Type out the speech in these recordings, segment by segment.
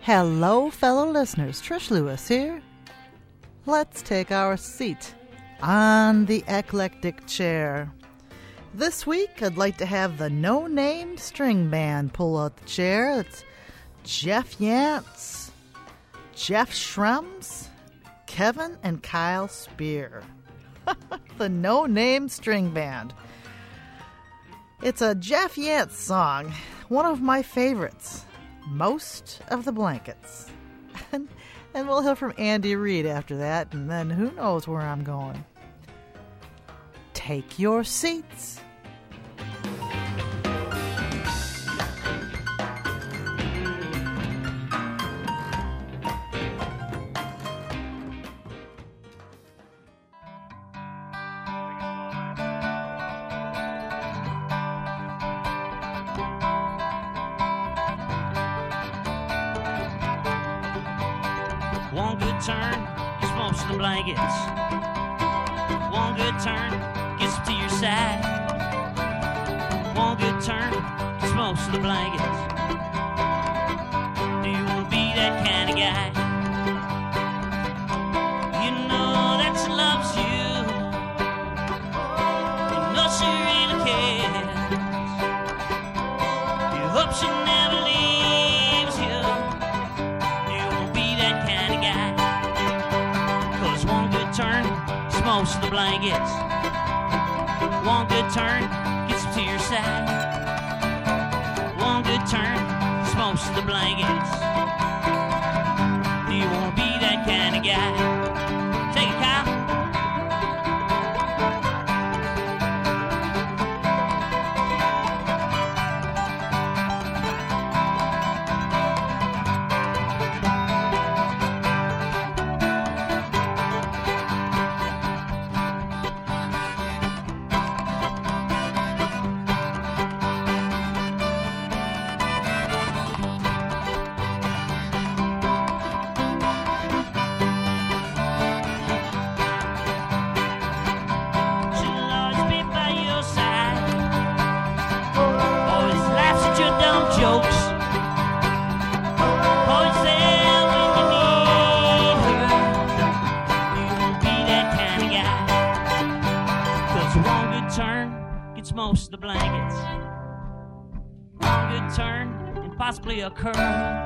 Hello, fellow listeners. Trish Lewis here. Let's take our seat on the eclectic chair. This week, I'd like to have the no-name string band pull out the chair. It's Jeff Yantz, Jeff Schrems, Kevin and Kyle Spear. The no-name string band. It's a Jeff Yantz song, one of my favorites. Most of the Blankets. And we'll hear from Andy Reid after that, and then who knows where I'm going. Take your seats. One good turn gets most of the blankets. One good turn gets them to your side. One good turn gets most of the blankets. Do you want to be that kind of guy? You know that she loves you. You know she really cares. You hope she never leaves you. Turn, most of the blankets. One good turn gets them to your side. One good turn, most of the blankets. Do you want to be that kind of guy? Take it, Kyle. Most of the blankets. One good turn and possibly a curl.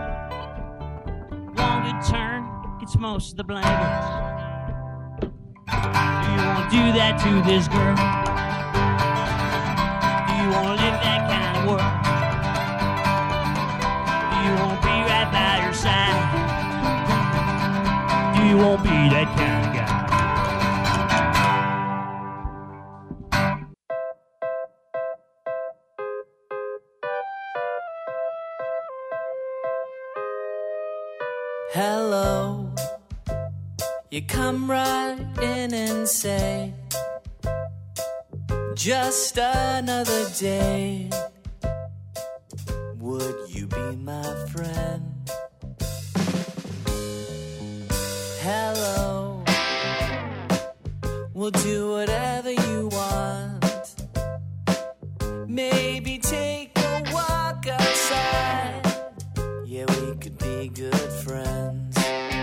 One good turn gets most of the blankets. Do you want to do that to this girl? Do you want to live that kind of world? Do you want to be right by your side? Do you want to be that kind of guy? Hello, you come right in and say, just another day. Would you be my friend? Hello, we'll do whatever you want. Maybe take a walk outside. Yeah, we could be good friends.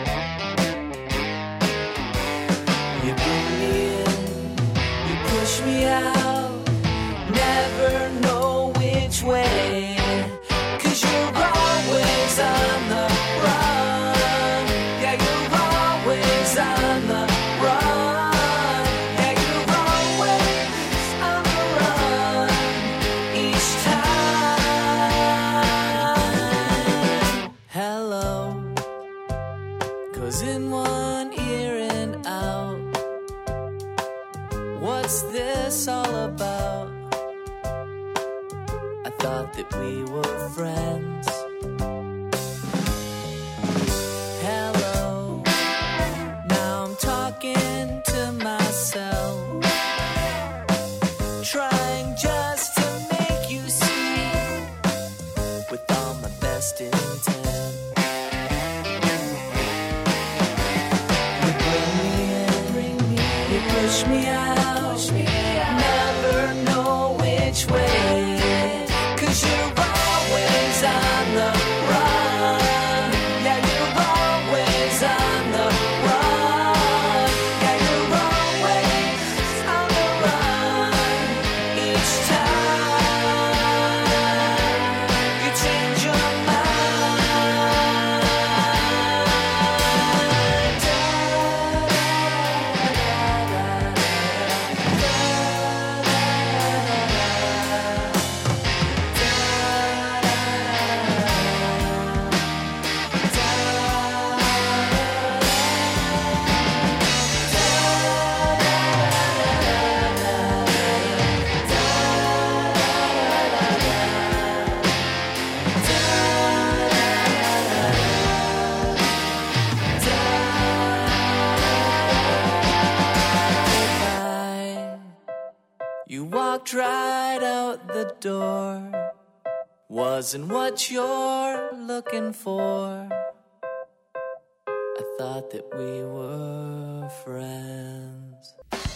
You bring me in, you push me out, never know which way. 'Cause you're always on the run. Yeah, you're always on the run. Yeah, you're always on the run each time. Hello, 'cause in one ear and out, what's this all about? I thought that we were friends. Hello, now I'm talking to myself, trying just to make you see, with all my best intent. You bring me in, you push me out, never know which way. 'Cause you're always on the run. Yeah, walked right out the door. Wasn't what you're looking for. I thought that we were friends.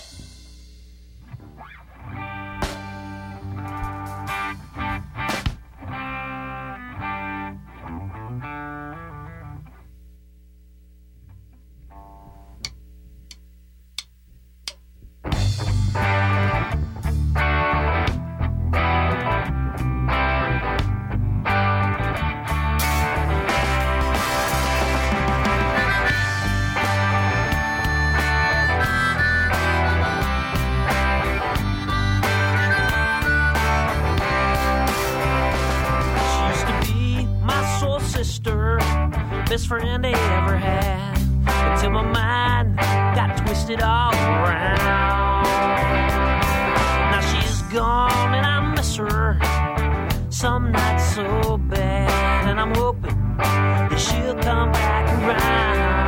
Best friend I ever had, until my mind got twisted all around. Now she's gone and I miss her some nights so bad, and I'm hoping that she'll come back around.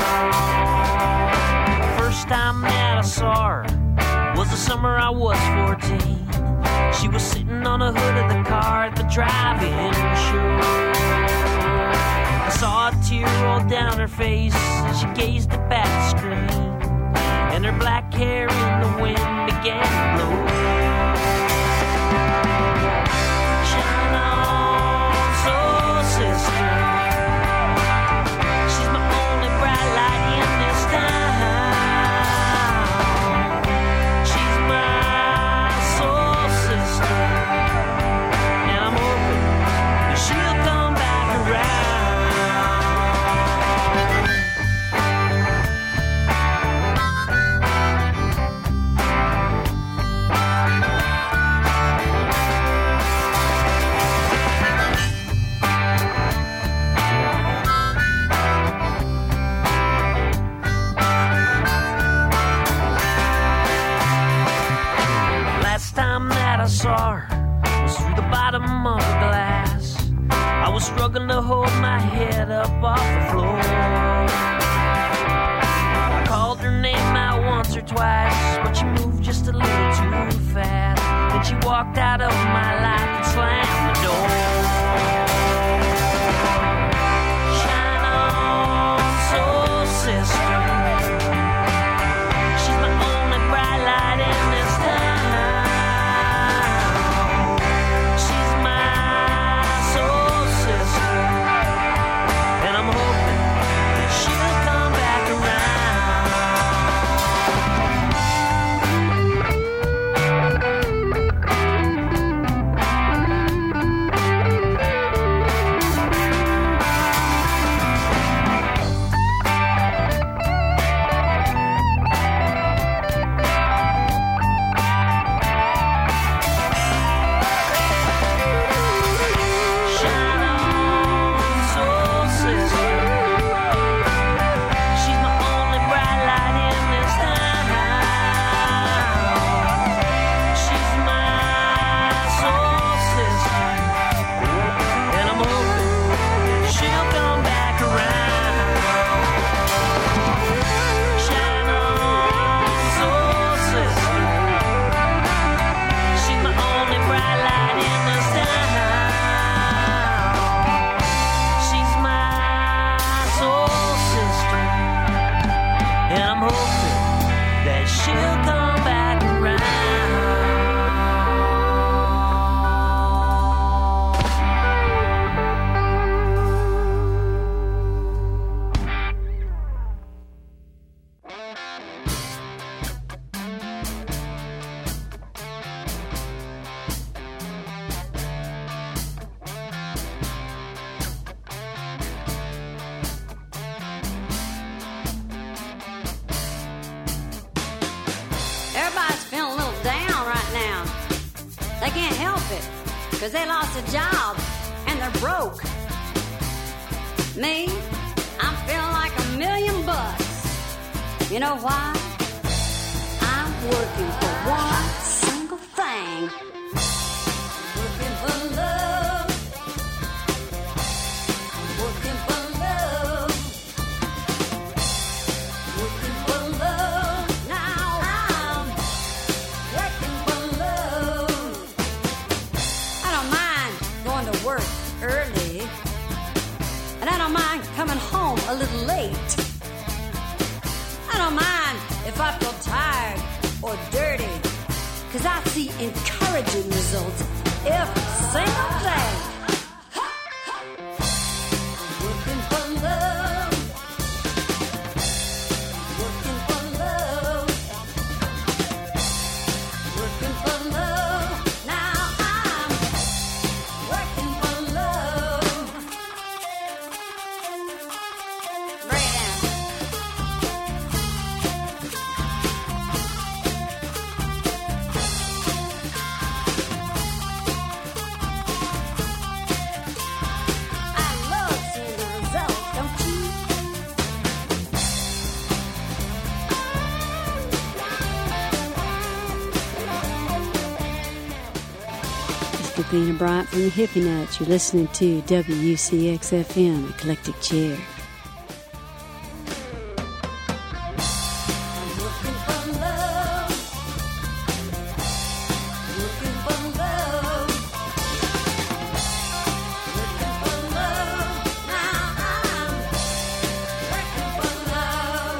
First time that I saw her was the summer I was 14. She was sitting on the hood of the car at the drive-in show. I saw a tear roll down her face as she gazed up at the screen, and her black hair in the wind began to blow. Shine on, soul sister. She's my only bright light in this town. She's my soul sister, and I'm hoping that she'll come back around. I saw her was through the bottom of the glass. I was struggling to hold my head up off the floor. I called her name out once or twice, but she moved just a little too fast. Then she walked out of my life and slammed the door. Shine on, soul sister. She's my only bright light in this town. Because they lost a job and they're broke. Me, I'm feeling like $1,000,000. You know why? I'm working for one single thing. Working for love. I'm working for love. Working for love. Now I'm working for love. I don't mind if I feel tired or dirty, 'cause I see encouraging results every single day. Working for love, working for love, working for love. Now I'm working for love. Break it down. I love seeing the results, don't you? It's Kathleen Bryant from the Hippie Nuts. You're listening to WUCX-FM, Eclectic Chair. I'm looking for love, looking for love, looking for love. Now I'm working for love.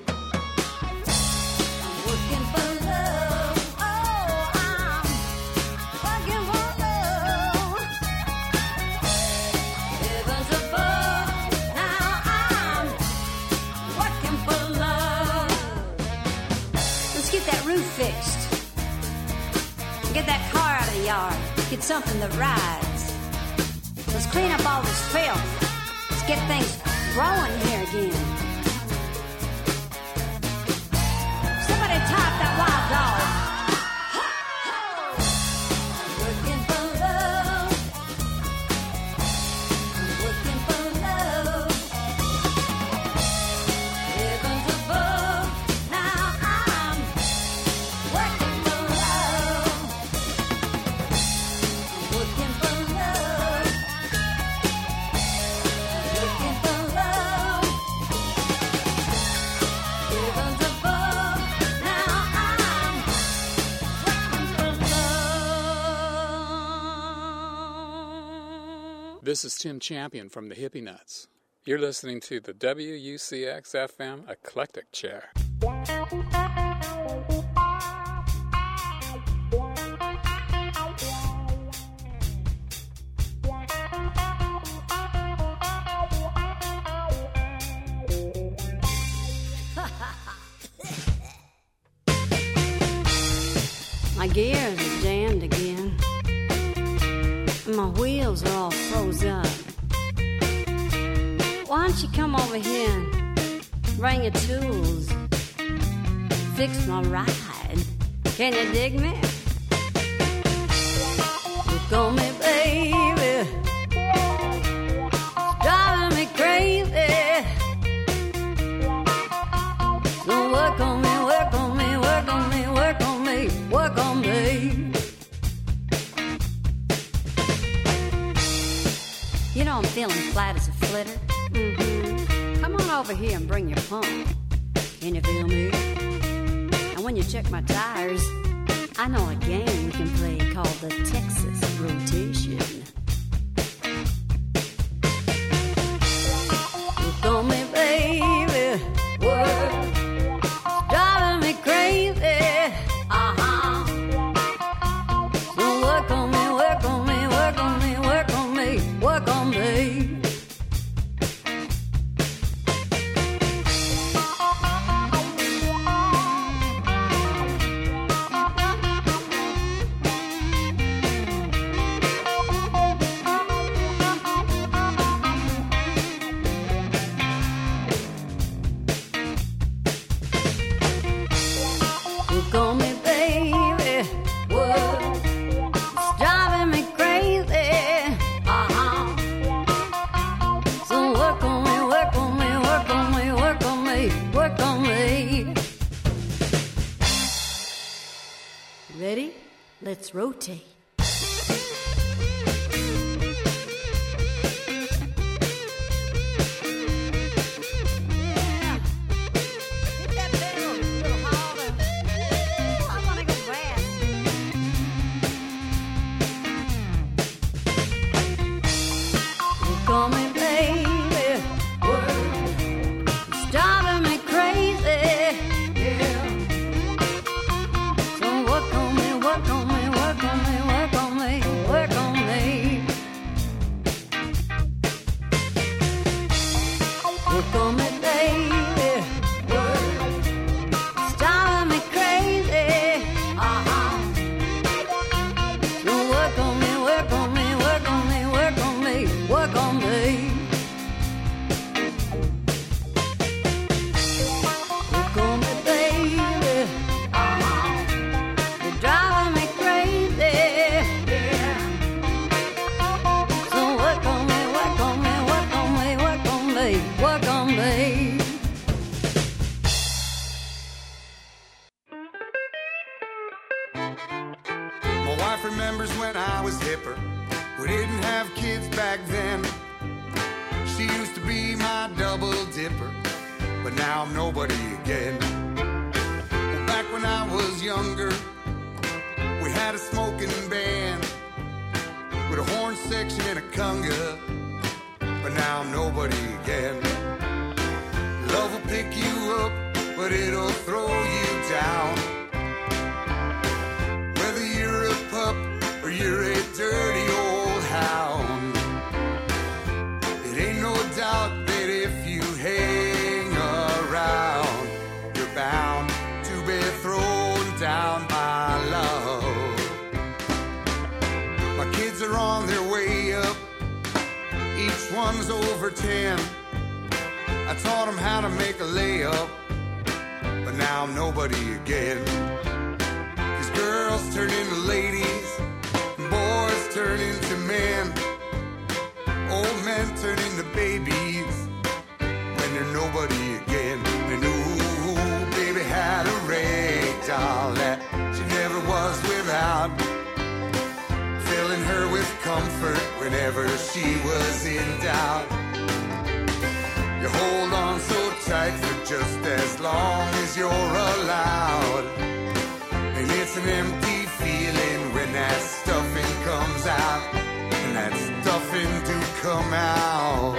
I'm working for love. Oh, I'm working for love. Heavens above. Now I'm working for love. Let's get that roof fixed. Get that car out of the yard. Get something that rides. Let's clean up all this filth. Let's get things growing here again. Somebody type that wild dog. Working for love. Working for love. Heavens above. Now I'm working for love. Working for love. Working for love. Heavens above. Now I'm working for love. This is Tim Champion from the Hippie Nuts. You're listening to the WUCX-FM Eclectic Chair. My gears are jammed again. My wheels are all froze up. Why don't you come over here and bring your tools? Fix my ride. Can you dig me? Look on me, baby. It's driving me crazy. So work on me, work on me, work on me, work on me, work on me. You know I'm feeling flat as a flitter. Come on over here and bring your pump. Can you feel me? And when you check my tires, I know a game we can play called the Texas Rotation. Look on me, baby. Work. Driving me crazy. So work on me, work on me, work on me, work on me, work on me. Look on me, baby. Work. It's driving me crazy. So work on me, work on me, work on me, work on me, work on me. Ready? Let's rotate. Call me baby, it's driving me crazy. remembers when I was hipper. We didn't have kids back then. She used to be my double dipper, but now I'm nobody again. Well, back when I was younger, we had a smoking band with a horn section and a conga, but now I'm nobody again. Love will pick you up, but it'll throw you down. Whether you're a pup or you're a dirty old hound, it ain't no doubt that if you hang around, you're bound to be thrown down by love. My kids are on their way up, each one's over 10. I taught them how to make a layup, but now I'm nobody again. 'Cause girls turn into ladies, boys turn into men, old men turn into babies when they're nobody again. And ooh, baby had a rag doll that she never was without, filling her with comfort whenever she was in doubt. You hold on so tight for just as long as you're allowed, and it's an empty feeling when that stuffing comes out, and that stuffing do come out.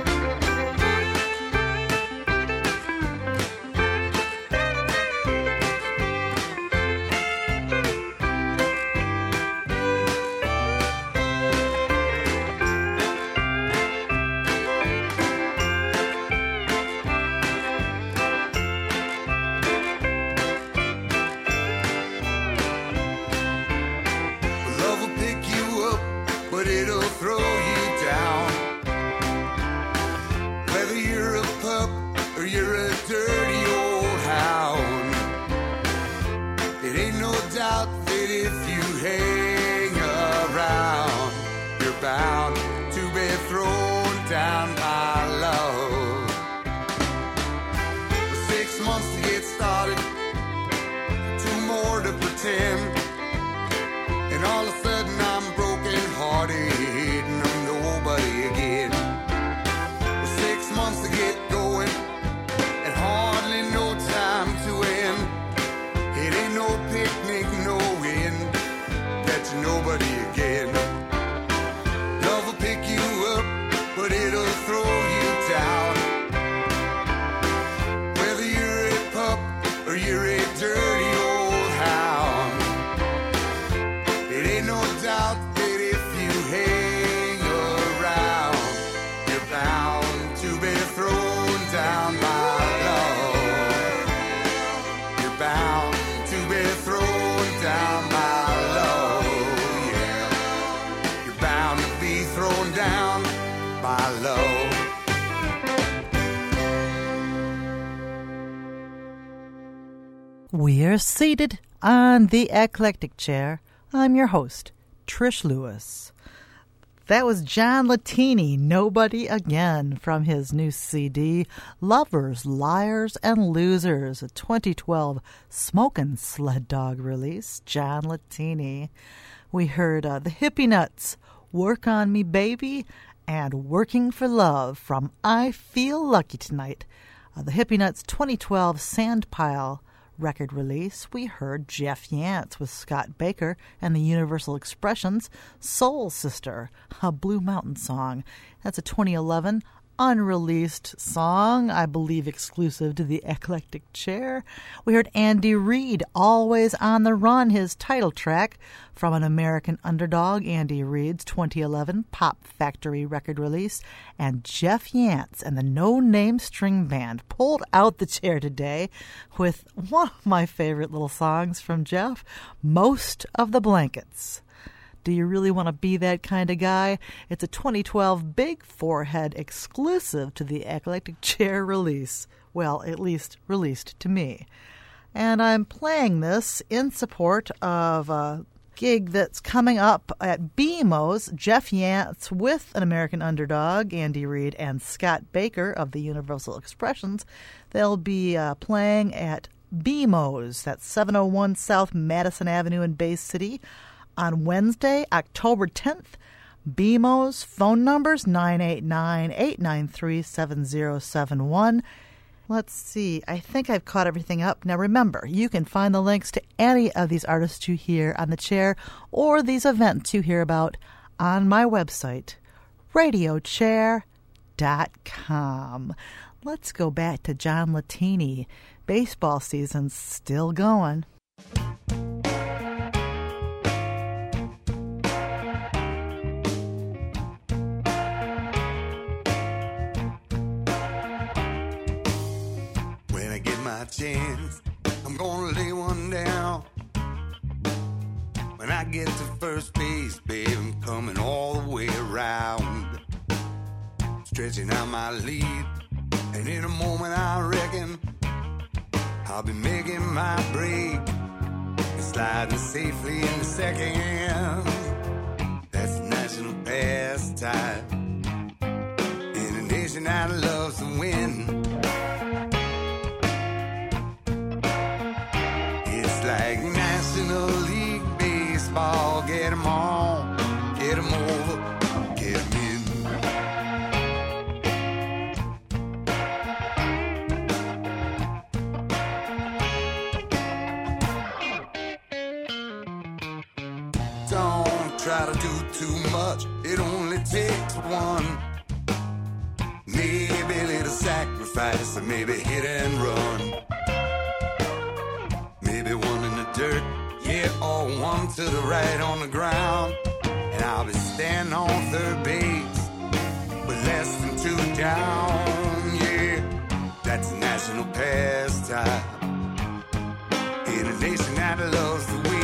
Bound to be thrown down by love. 6 months to get started, 2 more to pretend, and all of a sudden I'm broken hearted and I'm nobody again. 6 months to get going and hardly no time to end. It ain't no picnic knowing that you're nobody again. But it'll throw you down. Whether you're a pup or you're a dirty old hound, it ain't no doubt that if you hang around, you're bound to be thrown down by love. You're bound to be thrown down by love, yeah. You're bound to be thrown down by love. We're seated on the Eclectic Chair. I'm your host, Trish Lewis. That was John Latini, Nobody Again, from his new CD, Lovers, Liars, and Losers, a 2012 Smokin' Sled Dog release. John Latini. We heard the Hippie Nuts, Work on Me Baby, and Working for Love from I Feel Lucky Tonight. The Hippie Nuts 2012 Sandpile record release. We heard Jeff Yance with Scott Baker and the Universal Expressions, Soul Sister, a Blue Mountain song. That's a 2011 unreleased song, I believe exclusive to the Eclectic Chair. We heard Andy Reid, Always on the Run, his title track from An American Underdog, Andy Reid's 2011 Pop Factory record release. And Jeff Yance and the No Name String Band pulled out the chair today with one of my favorite little songs from Jeff, Most of the Blankets. Do you really want to be that kind of guy? It's a 2012 Big Forehead exclusive to the Eclectic Chair release. Well, at least released to me. And I'm playing this in support of a gig that's coming up at BMO's. Jeff Yance with An American Underdog, Andy Reid, and Scott Baker of the Universal Expressions. They'll be playing at BMO's. That's 701 South Madison Avenue in Bay City, on Wednesday, October 10th. BMO's phone numbers 989-893-7071. Let's see. I think I've caught everything up. Now remember, you can find the links to any of these artists you hear on the chair or these events you hear about on my website, radiochair.com. Let's go back to John Latini. Baseball season's still going. When I get my chance, I'm gonna lay one down. When I get to first base, babe, I'm coming all the way around, stretching out my lead, and in a moment I reckon I'll be making my break and sliding safely into second. That's a national pastime in a nation that loves to win. It's like National League Baseball. Get 'em on, get 'em over, get 'em in. Don't try to do too much, it only takes one. Maybe a little sacrifice, or maybe hit and run. Maybe one in the dirt, yeah, or one to the right on the ground. And I'll be standing on third base with less than two down, yeah. That's a national pastime in a nation that loves to win.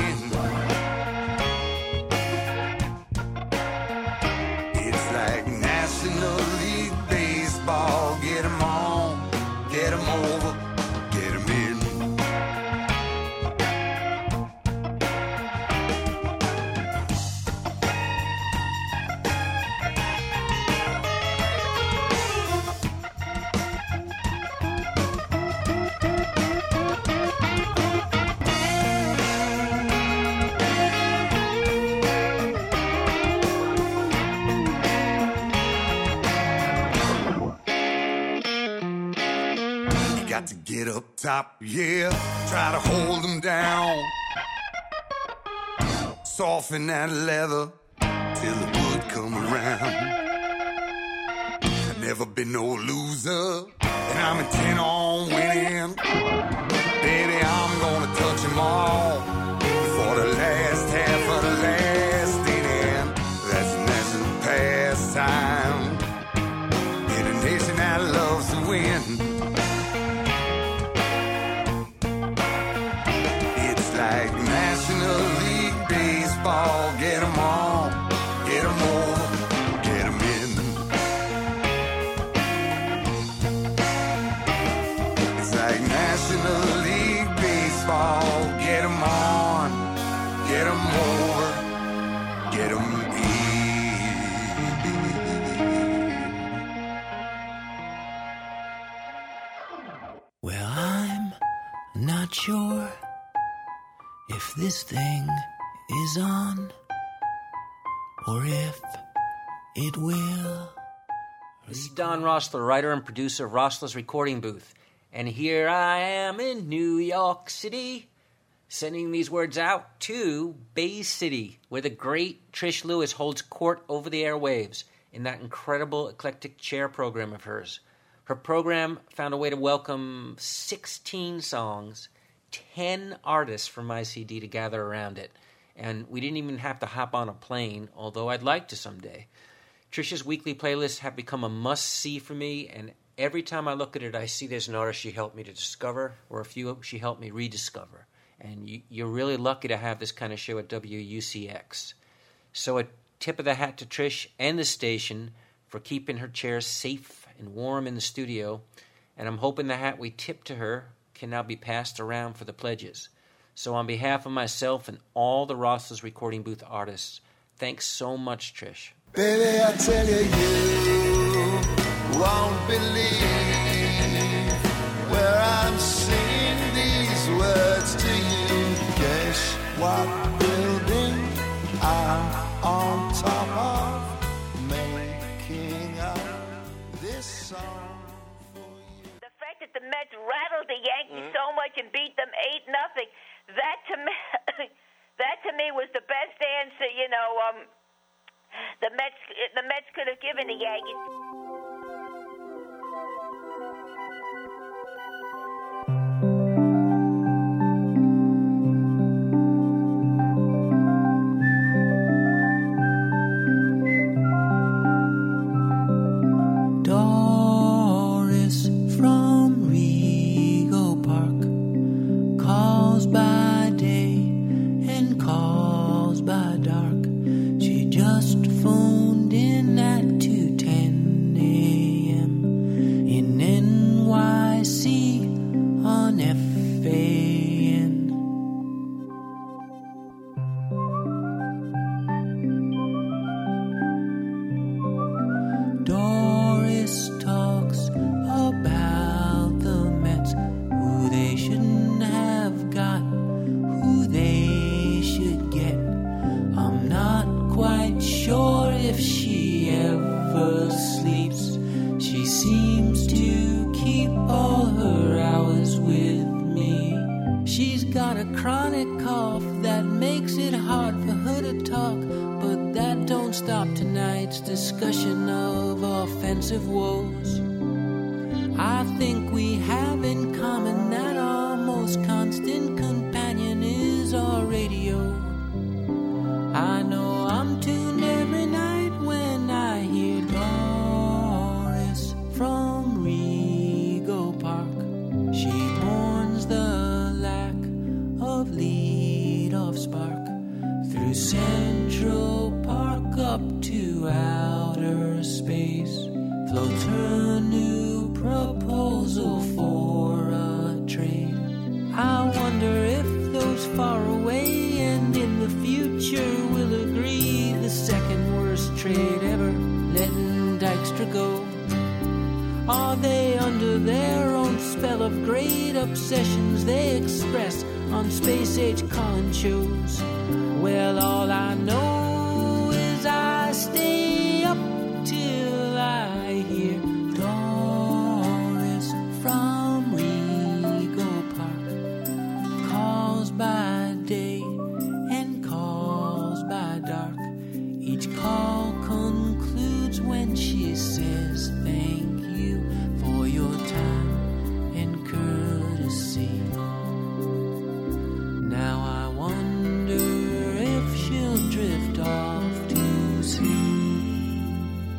It's like National League Baseball. Get 'em on, get 'em over, get 'em in. Got to get up top, yeah, try to hold them down. Soften that leather till the wood come around. I've never been no loser, and I'm intent on winning. Baby, I'm gonna touch them all for the last half of the last inning. That's a national pastime in a nation that loves to win. Like National League Baseball. Get 'em on, get 'em over, get 'em in. It's like National League Baseball. Get 'em on, get 'em over, get 'em in. Well, I'm not sure if this thing is on, or if it will. This is Don Rossler, writer and producer of Rossler's Recording Booth. And here I am in New York City, sending these words out to Bay City, where the great Trish Lewis holds court over the airwaves in that incredible eclectic chair program of hers. Her program found a way to welcome 16 songs, 10 artists from my CD to gather around it. And we didn't even have to hop on a plane, although I'd like to someday. Trisha's weekly playlists have become a must-see for me, and every time I look at it, I see there's an artist she helped me to discover, or a few she helped me rediscover. And you're really lucky to have this kind of show at WUCX. So a tip of the hat to Trish and the station for keeping her chair safe and warm in the studio. And I'm hoping the hat we tipped to her can now be passed around for the pledges. So on behalf of myself and all the Rossler's Recording Booth artists, thanks so much, Trish. Baby, I tell you, you won't believe where I'm singing these words to you. Guess what building on top of making up this song for you. The fact that the Mets rattled the Yankees so much and beat them 8-0, that to me was the best answer, you know, the Mets could have given the Yankees. Discussion of offensive woes. I think we have in common that our most constant companion is our radio. I know I'm tuned every night when I hear Doris from Rego Park. She mourns the lack of lead-off spark through Central Park up to outer space. Floats her new proposal for a trade. I wonder if those far away and in the future will agree the second worst trade ever, letting Dykstra go. Are they under their own spell of great obsessions they express on space-age call-in shows? Well, all I know is I stay up till I hear Doris from Rego Park. Calls by day and calls by dark. Each call concludes when she says thank you for your time and courtesy. Now I wonder if she'll drift off to sleep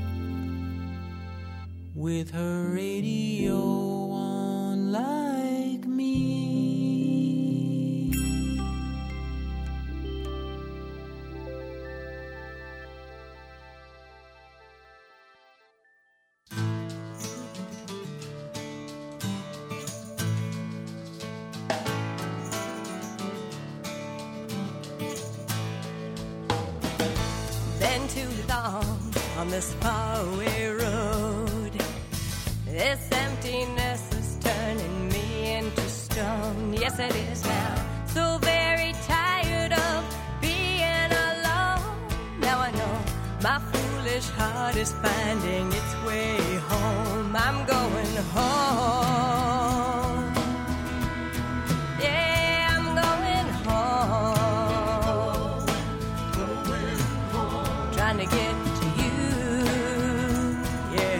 with her radio on like me. Been too long on this faraway road. This emptiness is turning me into stone. Yes, it is now. So very tired of being alone. Now I know my foolish heart is finding its way home. I'm going home. Yeah, I'm going home. Trying to get to you. Yeah.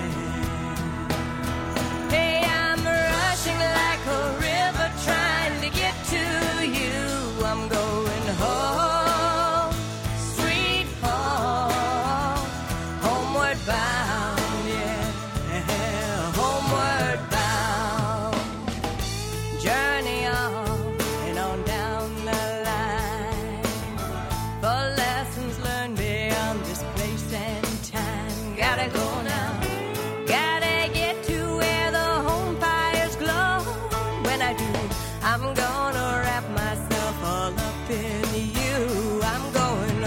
Hey, I'm rushing like a river trying to get to you. I'm going home, sweet home, homeward bound, yeah, homeward bound. Journey on and on down the line for lessons learned beyond this place and time. Gotta go now. Gotta get to where the home fires glow. When I do, I'm gonna wrap myself all up in you. I'm going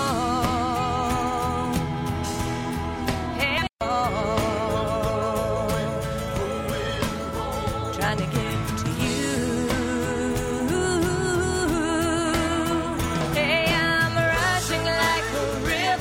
home. Hey, home. Trying to get to you. Hey, I'm rushing like a river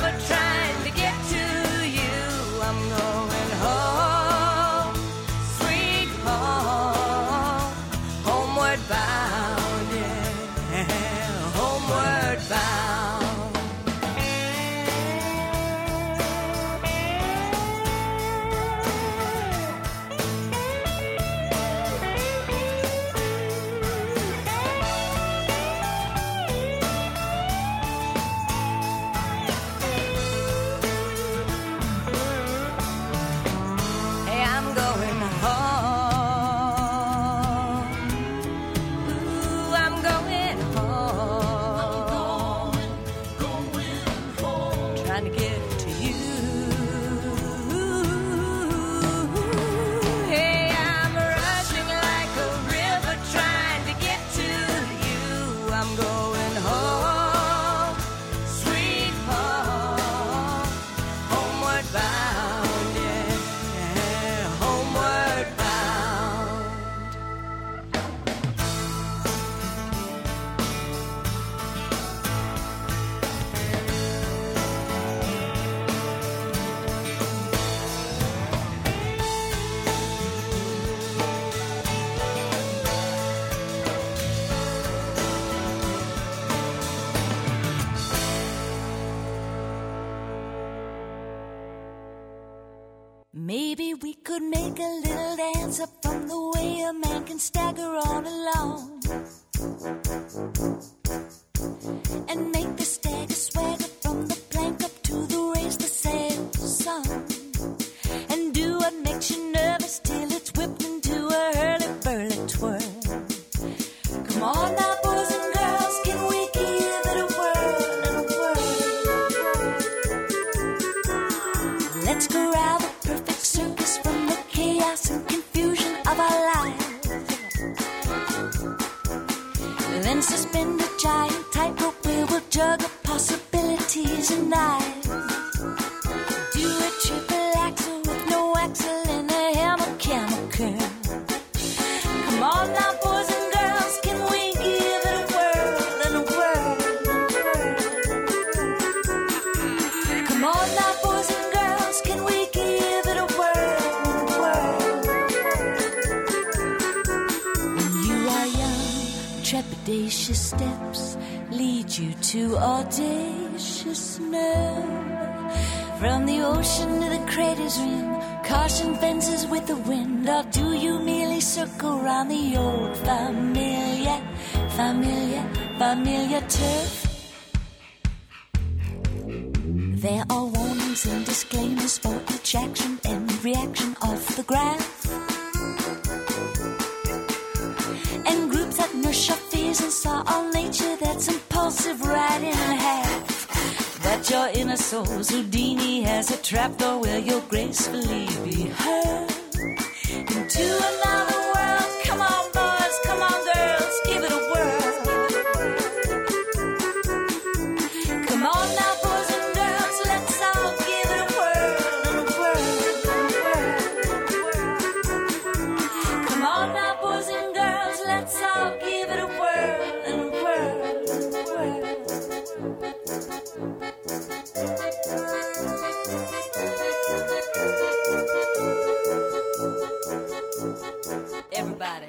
Maybe we could make a little dance up from the way a man can stagger on along, and make the stagger swagger from the plank up to the raise the sail song, and do what makes you nervous till it's whipped into a hurly-burly twirl. Come on now, boys and girls, can we give it a whirl and a whirl? Let's corral the perfect circus from the chaos and confusion of our lives. Then suspend a giant tightrope where we'll juggle possibilities and knives. Do a triple axle with no axle and a hammer camel curl. Come on now, boys and girls, can we give it a whirl and a whirl? Come on now, boys and girls, can we give it a whirl and a whirl? When you are young, trepidatious steps lead you to audacious nerve. From the ocean to the crater's rim, caution fences with the wind, or do you merely circle round the old familiar turf? There are warnings and disclaimers for each action and reaction off the graph, and groups that nurse your fears and saw all nature that's impulsive right in half. That your inner soul's Houdini has a trapdoor where you'll gracefully be hurled into another world. Come on, boys, come on, girls, give it a whirl. Come on now, boys and girls, let's all give it a whirl and a whirl. Come on now, boys and girls, let's all give it a whirl and a whirl and a whirl. Everybody.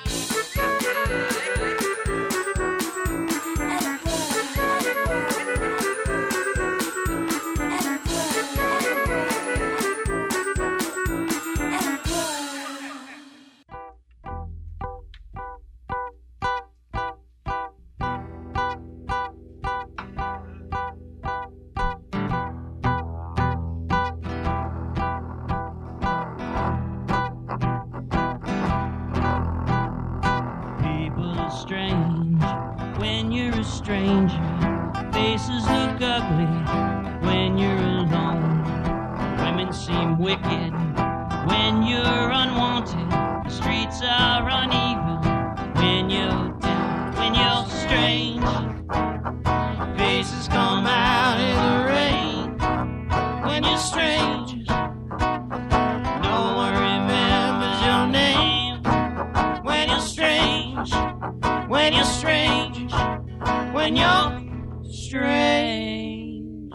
Strange when you're a stranger. Faces look ugly when you're alone. Women seem wicked when you're unwanted. The streets are uneven when you're down. When you're strange, faces come out in the rain. When you're strange, no one remembers your name. When you're strange, when you're strange, when you're strange.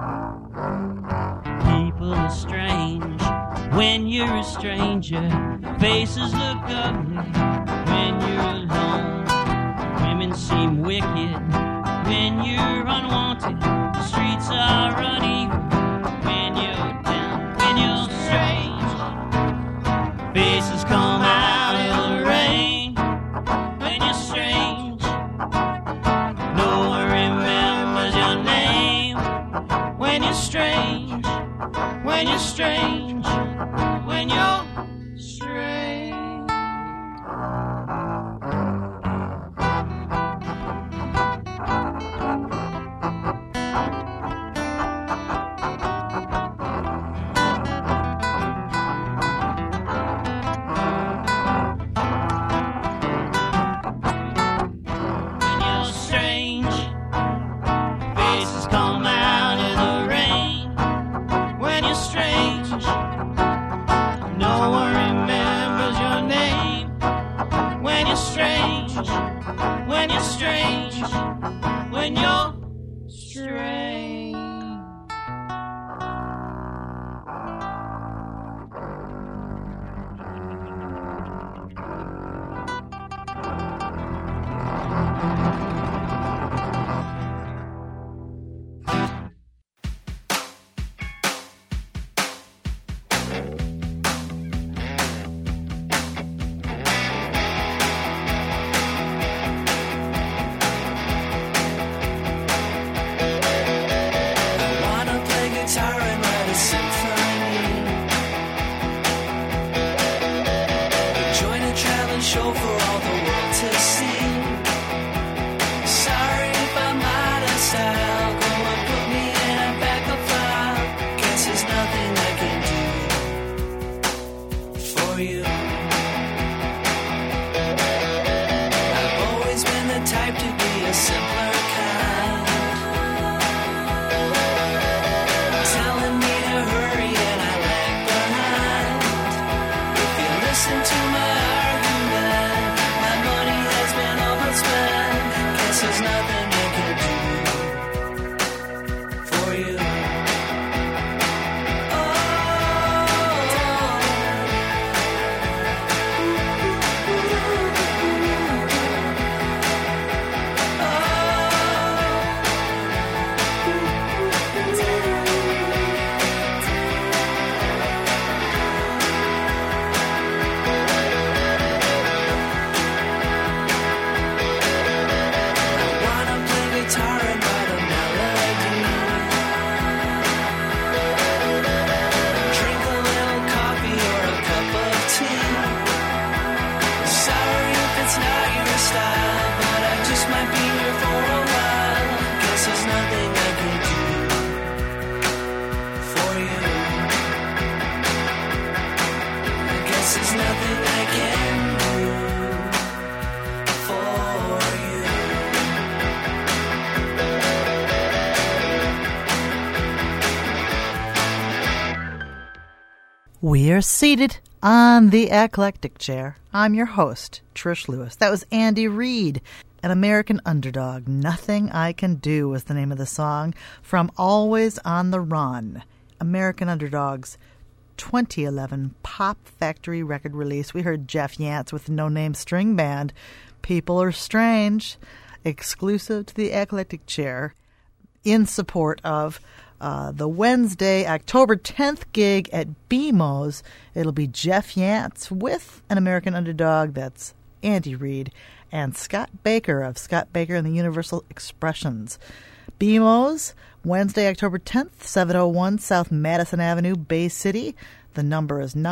People are strange when you're a stranger. Faces look ugly when you're alone. Women seem wicked when you're unwanted. The streets are uneven when you're down. When you're strange, faces come out in the rain. When you're strange, no one remembers your name. When you're strange, when you're strange, when you're strange. When you're strange, when you're strange. We are seated on the eclectic chair. I'm your host, Trish Lewis. That was Andy Reid, An American Underdog. Nothing I Can Do was the name of the song from Always on the Run, American Underdog's 2011 Pop Factory record release. We heard Jeff Yance with the No Name String Band, People Are Strange, exclusive to the eclectic chair, in support of the Wednesday, October 10th gig at BMO's. It'll be Jeff Yance with An American Underdog. That's Andy Reid and Scott Baker of Scott Baker and the Universal Expressions. BMO's, Wednesday, October 10th, 701 South Madison Avenue, Bay City. The number is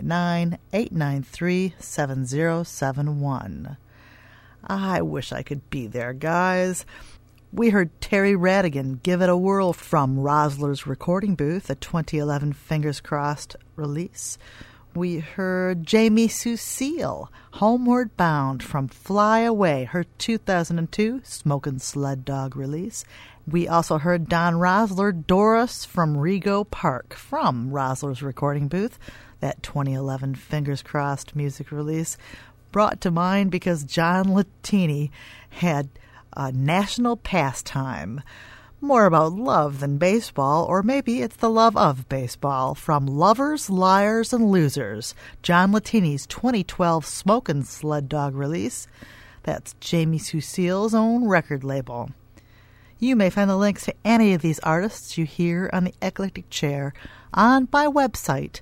989-893-7071. I wish I could be there, guys. We heard Terry Radigan, Give It a Whirl, from Rosler's recording booth, a 2011 Fingers Crossed release. We heard Jamie Sucille, Homeward Bound, from Fly Away, her 2002 Smokin' Sled Dog release. We also heard Don Rosler, Doris, from Rego Park, from Rosler's recording booth, that 2011 Fingers Crossed music release, brought to mind because John Latini had a national pastime, more about love than baseball, or maybe it's the love of baseball, from Lovers, Liars, and Losers, John Latini's 2012 Smokin' Sled Dog release. That's Jamie Sucille's own record label. You may find the links to any of these artists you hear on the Eclectic Chair on my website,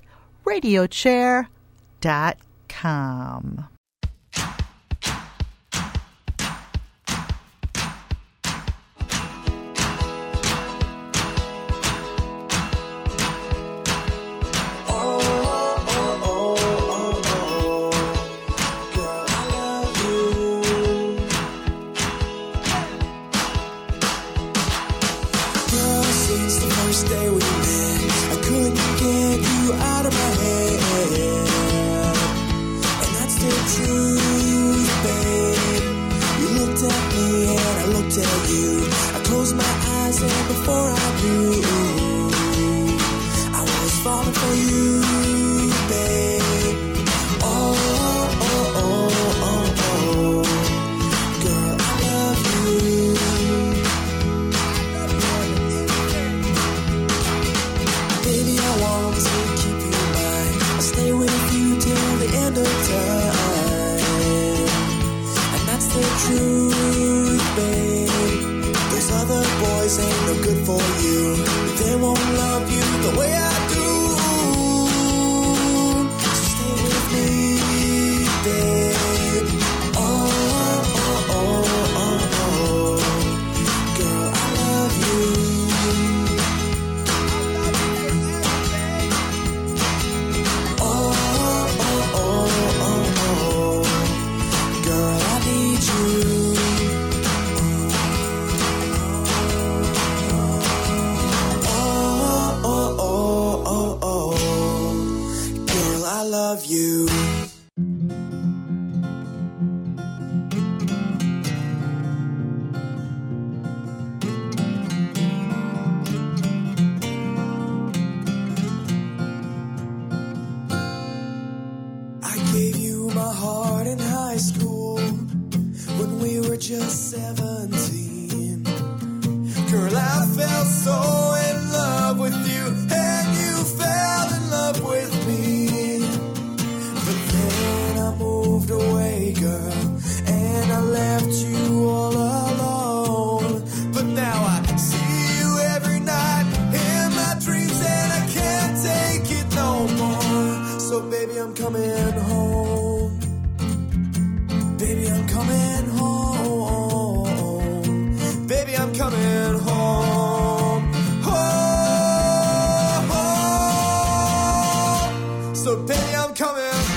radiochair.com. Before I knew I was falling for you, babe. Oh, oh, oh, oh, oh. Girl, I love you. Baby, I want to keep you mine. I'll stay with you till the end of time. And that's the truth, babe. Those other boys ain't no good for you. They won't love you the way I do. So stay with me, babe. Oh, oh, oh, oh, oh. Girl, I love you. Oh, oh, oh, oh, oh. Girl, I need you. Love you. I gave you my heart in high school when we were just 17. Girl, I fell so in love with you, and you fell in love with me. Moved away, girl, and I left you all alone. But now I see you every night in my dreams, and I can't take it no more. So baby, I'm coming home. Baby, I'm coming home. Baby, I'm coming home. Home. So baby, I'm coming.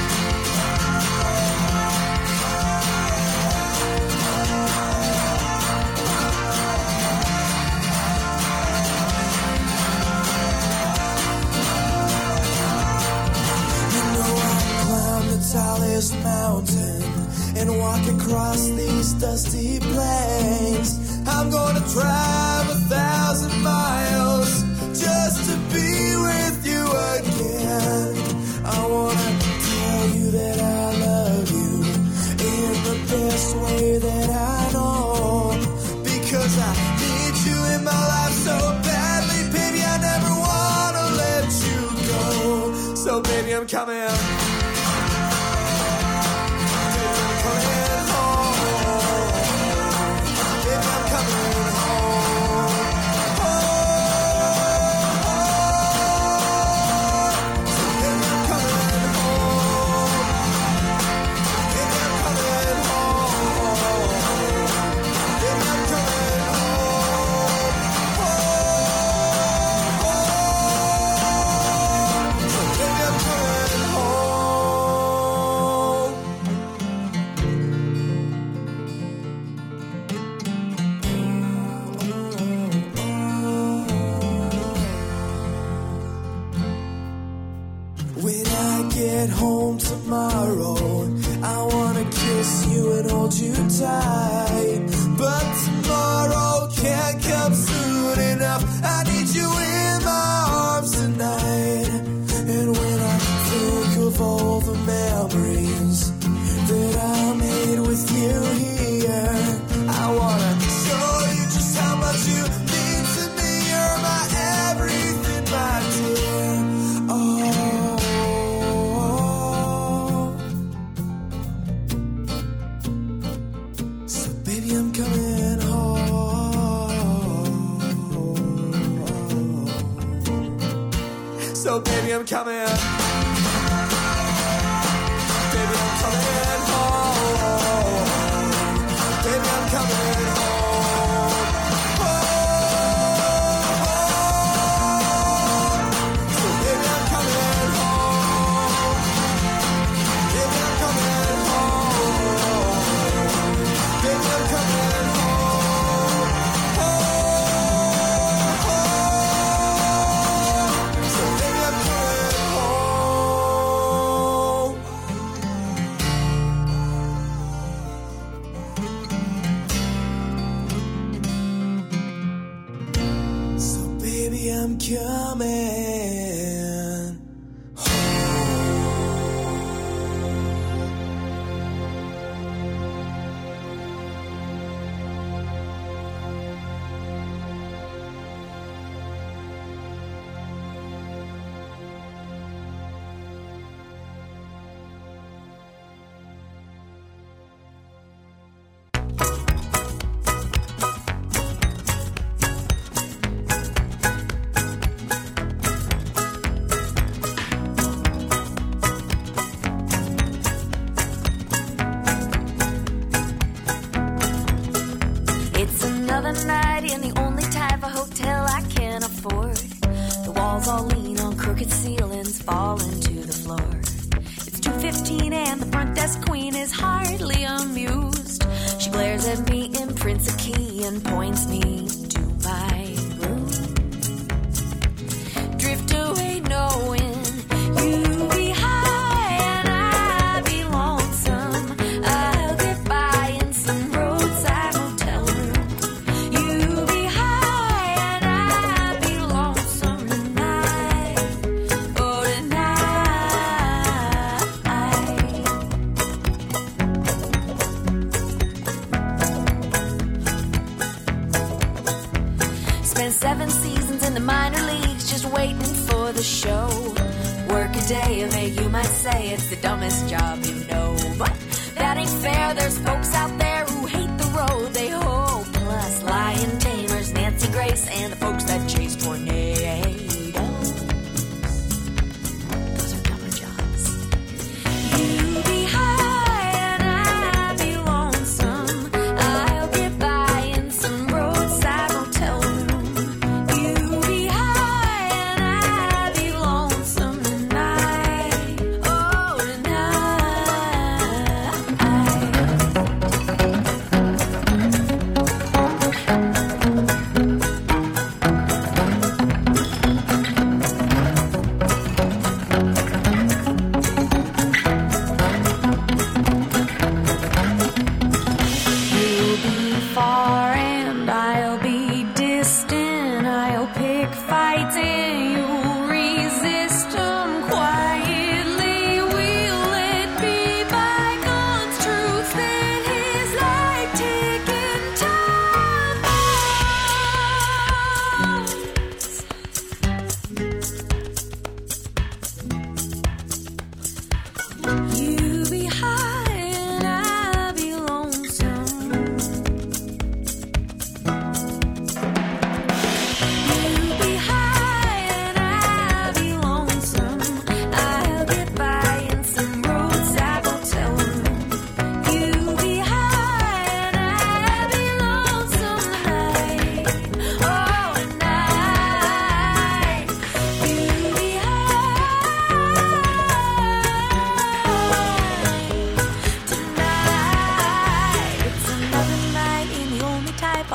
Tallest mountain and walk across these dusty plains. I'm gonna drive 1,000 miles just to be with you again. I wanna tell you that I love you in the best way that I know, because I need you in my life so badly, baby, I never wanna let you go. So baby, I'm coming. When I get home tomorrow, I wanna kiss you and hold you tight. But tomorrow can't come soon enough. I need you in my arms tonight. And when I think of all the memories that I made with you here, I wanna show you just how much you mean to me. You're my everything, my dear. I'm coming home. So baby, I'm coming. Baby, I'm coming home. Baby, I'm coming home. So baby, I'm coming home. Baby, I'm coming home. Baby, I'm coming home. So baby, I'm coming home. So baby, I'm coming. It's another night in the only type of hotel I can afford. The walls all lean on crooked ceilings falling to the floor. It's 2:15 and the front desk queen is hardly amused. She glares at me in Prince a key and points me to my room. Drift away knowing you'll be high and I'll be lonesome. I'll get by in some roadside motel room. You'll be high and I'll be lonesome tonight. Oh, tonight. Spent 7 seasons in the minor leagues just waiting for the show. Work a day of it, you might say it's the dumbest job you know. But that ain't fair, there's folks out there who hate the road they hold. Plus Lion Tamers, Nancy Grace, and the folks that chase tornadoes. Those are dumber jobs. You'll be high and I'll be lonesome. I'll get by in some roadside motel room. You'll be high and I'll be lonesome tonight. Oh, tonight.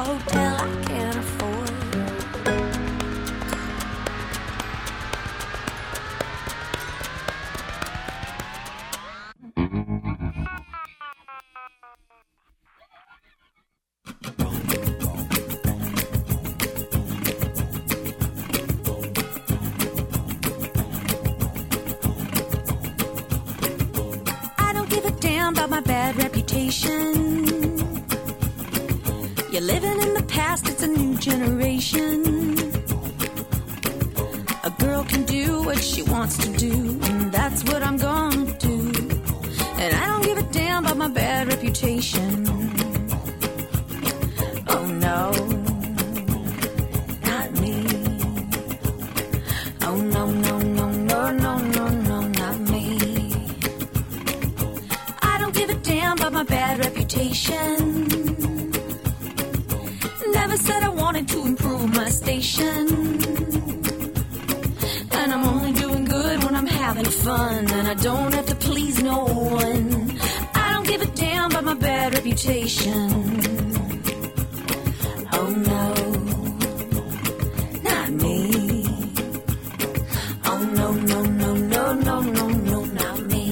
a hotel I can't afford. About my bad reputation. You're living in the past, it's a new generation. A girl can do what she wants to do, and that's what I'm gonna do. And I don't give a damn about my bad reputation. Oh no, not me. Oh no, no, no, no, no, no, no, not me. About my bad reputation. Never said I wanted to improve my station. And I'm only doing good when I'm having fun, and I don't have to please no one. I don't give a damn about my bad reputation. Oh no, not me. Oh no, no, no, no, no, no, no, not me.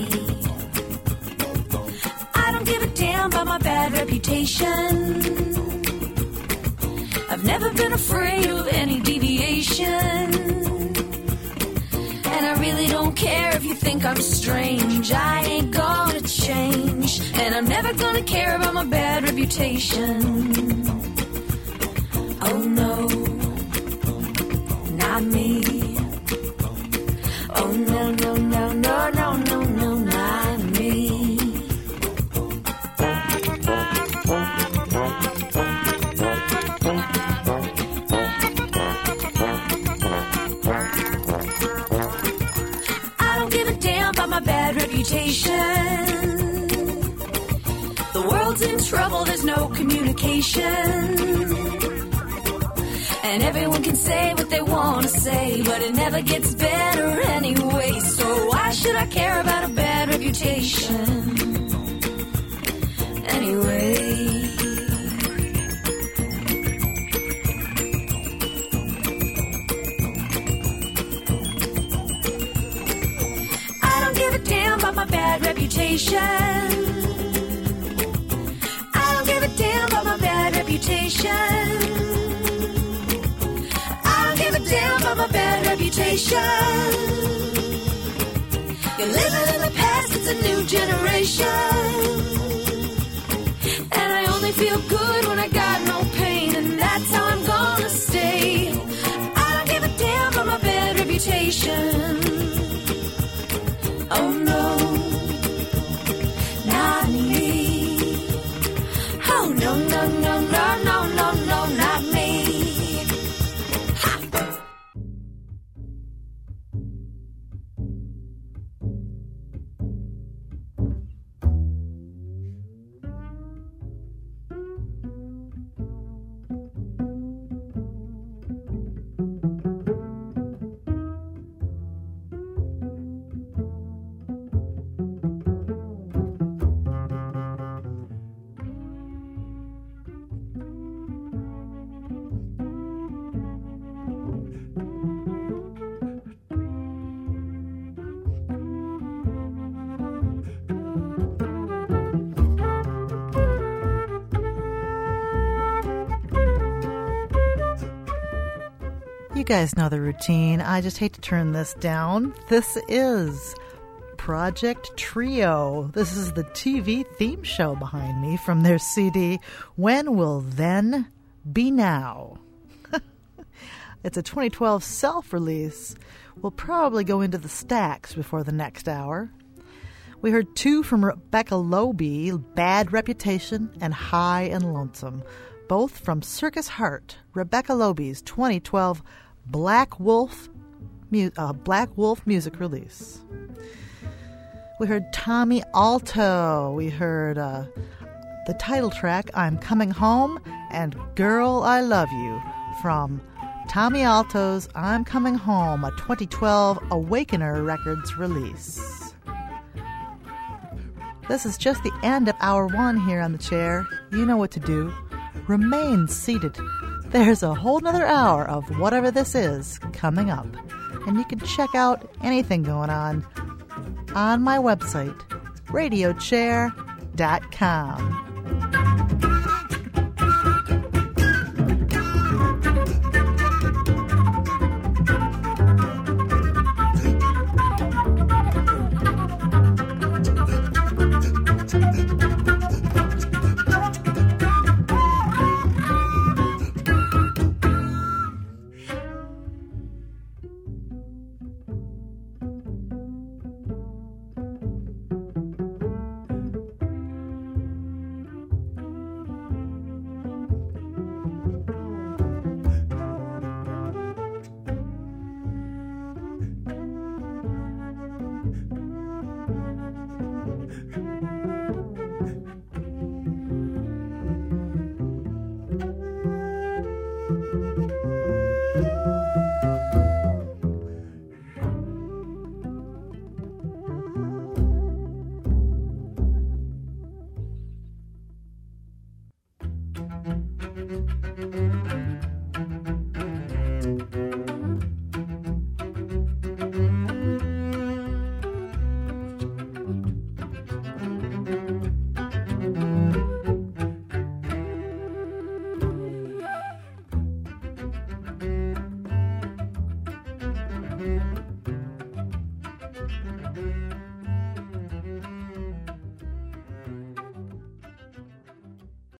About my bad reputation. I've never been afraid of any deviation. And I really don't care if you think I'm strange. I ain't gonna change. And I'm never gonna care about my bad reputation. Oh no, not me. Oh no, no, no, no, no, no, no, not me. Bad reputation. The world's in trouble, there's no communication. And everyone can say what they want to say, but it never gets better anyway. So why should I care about a bad reputation? Anyway. My bad reputation. I don't give a damn about my bad reputation. I don't give a damn about my bad reputation. You're living in the past, it's a new generation. And I only feel good when I got no pain, and that's how I'm gonna stay. I don't give a damn about my bad reputation. Oh no, not me. Oh no, no, no, no, no, no, no, not me. Ha! You guys know the routine. I just hate to turn this down. This is Project Trio. This is the TV theme show behind me from their CD, When Will Then Be Now? It's a 2012 self-release. We'll probably go into the stacks before the next hour. We heard two from Rebecca Loebe, Bad Reputation and High and Lonesome, both from Circus Heart, Rebecca Loebe's 2012 Black Wolf music release. We heard Tommy Alto. We heard the title track, I'm Coming Home, and Girl, I Love You, from Tommy Alto's I'm Coming Home, a 2012 Awakener Records release. This is just the end of hour one here on the chair. You know what to do. remain seated. There's a whole nother hour of whatever this is coming up, and you can check out anything going on my website, radiochair.com.